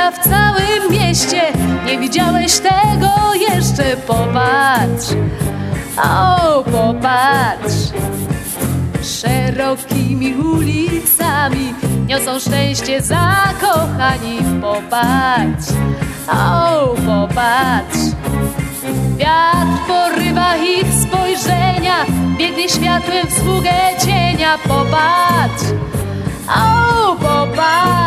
święta w całym mieście. Nie widziałeś tego jeszcze, popatrz, o popatrz. Szerokimi ulicami niosą szczęście zakochani, popatrz, o popatrz. Wiatr porywa ich spojrzenia, biegnie światłem w sługę cienia, popatrz, o popatrz.